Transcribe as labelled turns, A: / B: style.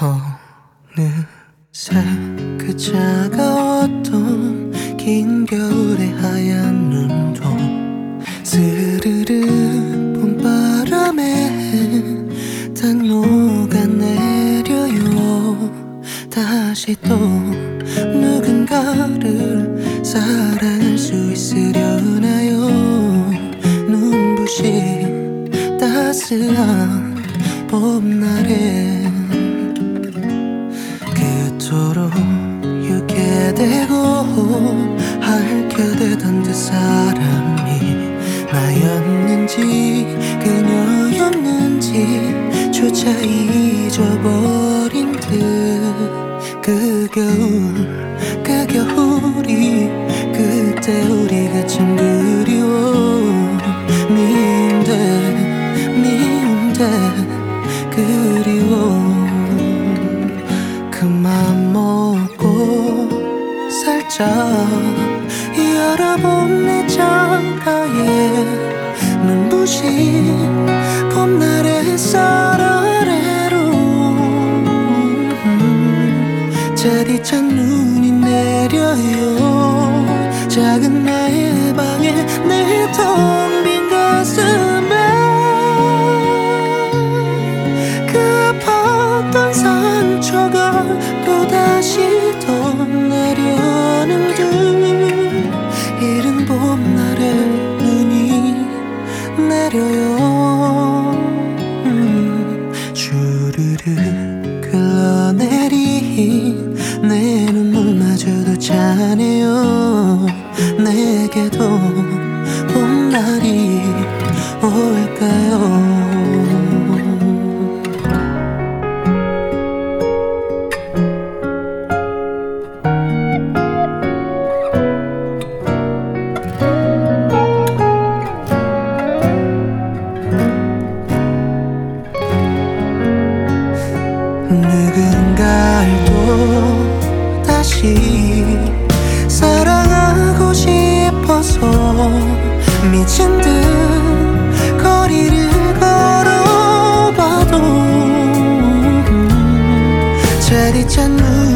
A: 어느새 그 차가웠던 긴 겨울의 하얀 눈도 스르르 봄바람에 다 녹아내려요. 다시 또 누군가를 사랑할 수 있으려나요. 눈부신 따스한 봄날에 그토록 유쾌되고 핥혀대던 그 사람이 나였는지 그녀였는지 조차 잊어버린 듯 그 겨울이 그때 우리가 참 그리워. 미운데 그리워. 그만 먹고 살짝 열어본 내 창가에 눈부신 봄날의 햇살 아래로 차디찬 눈이 내려요. 작은 나의 방에 내 텅 빈 가슴에 그 아팠던 상처가 또다시 떠나려는 듯 이른 봄날에 눈이 내려요. 주르르 흘러내린 내 눈물마저도 차네요. 내게도 봄날이 올까요? 누군가를 또 다시 사랑하고 싶어서 미친 듯 거리를 걸어봐도 차디찬 눈